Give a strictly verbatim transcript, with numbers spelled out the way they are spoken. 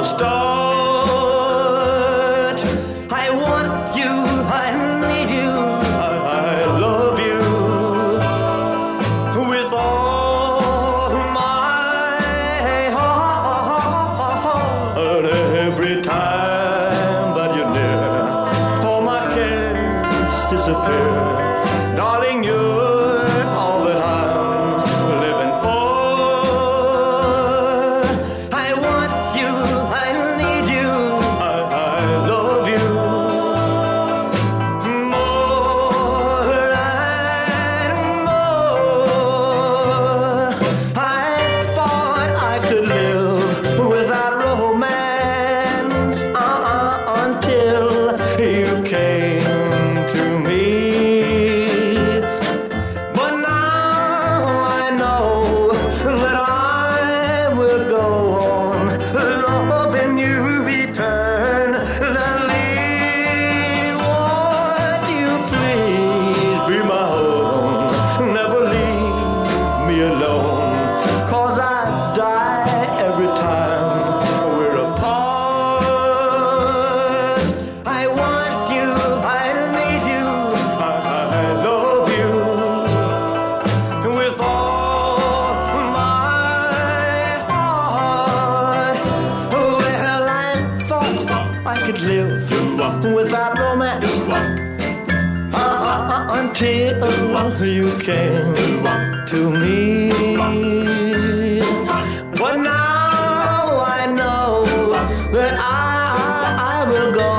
start. I want you, I need you, I, I love you with all my heart. Every time that you're near, all my cares disappear. Darling, you're all that I'm living for. I want you, I need you, I, I love you more and more. I thought I could live without romance uh-uh, until you came to me. But now I know that I will go on loving you eternally. Won't you please be my own? Never leave me alone, 'cause I die every time we're apart. I want you, I need you, I, I love you with all my heart. Well, I thought I could live without romance uh, until you came to me. But now I know that I, I will go